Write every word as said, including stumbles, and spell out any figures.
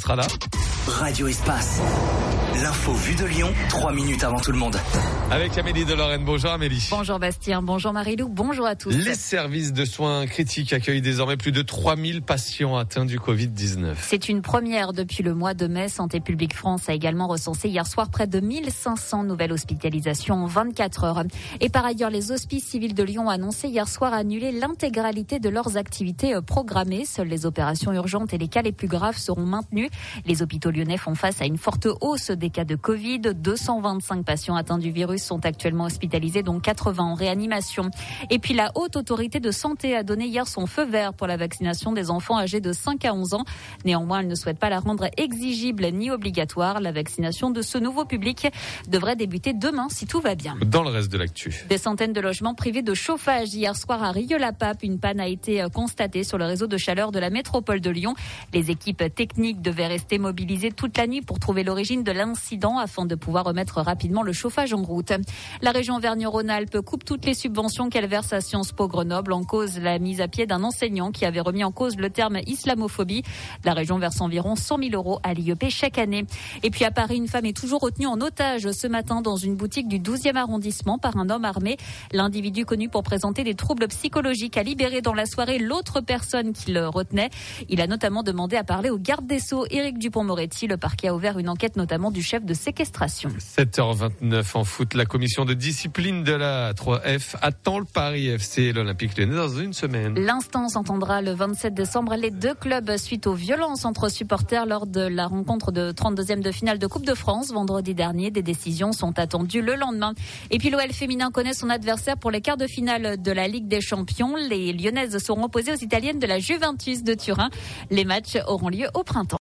sera là. Radio Espace. L'info vue de Lyon, trois minutes avant tout le monde. Avec Amélie de Lorraine. Bonjour Amélie. Bonjour Bastien, bonjour Marie-Lou, bonjour à tous. Les services de soins critiques accueillent désormais plus de trois mille patients atteints du covid dix-neuf. C'est une première depuis le mois de mai. Santé publique France a également recensé hier soir près de mille cinq cents nouvelles hospitalisations en vingt-quatre heures. Et par ailleurs, les hospices civils de Lyon ont annoncé hier soir annuler l'intégralité de leurs activités programmées. Seules les opérations urgentes et les cas les plus graves seront maintenus. Les hôpitaux lyonnais font face à une forte hausse des cas de Covid. deux cent vingt-cinq patients atteints du virus sont actuellement hospitalisés, dont quatre-vingts en réanimation. Et puis la Haute Autorité de Santé a donné hier son feu vert pour la vaccination des enfants âgés de cinq à onze ans. Néanmoins, elle ne souhaite pas la rendre exigible ni obligatoire. La vaccination de ce nouveau public devrait débuter demain si tout va bien. Dans le reste de l'actu. Des centaines de logements privés de chauffage. Hier soir à Rieux-la-Pape, une panne a été constatée sur le réseau de chaleur de la métropole de Lyon. Les équipes techniques devaient rester mobilisées toute la nuit pour trouver l'origine de l'incident afin de pouvoir remettre rapidement le chauffage en route. La région Auvergne-Rhône-Alpes coupe toutes les subventions qu'elle verse à Sciences Po Grenoble en cause la mise à pied d'un enseignant qui avait remis en cause le terme islamophobie. La région verse environ cent mille euros à l'I E P chaque année. Et puis à Paris, une femme est toujours retenue en otage ce matin dans une boutique du douzième arrondissement par un homme armé. L'individu connu pour présenter des troubles psychologiques a libéré dans la soirée l'autre personne qui le retenait. Il a notamment demandé à parler au garde des Sceaux, Éric Dupond-Moretti. Le parquet a ouvert une enquête notamment du chef de séquestration. sept heures vingt-neuf en foot, la commission de discipline de la trois F attend le Paris F C et l'Olympique Lyonnais dans une semaine. L'instance entendra le vingt-sept décembre les deux clubs suite aux violences entre supporters lors de la rencontre de trente-deuxième de finale de Coupe de France vendredi dernier. Des décisions sont attendues le lendemain. Et puis l'O L féminin connaît son adversaire pour les quarts de finale de la Ligue des Champions. Les Lyonnaises seront opposées aux Italiennes de la Juventus de Turin. Les matchs auront lieu au printemps.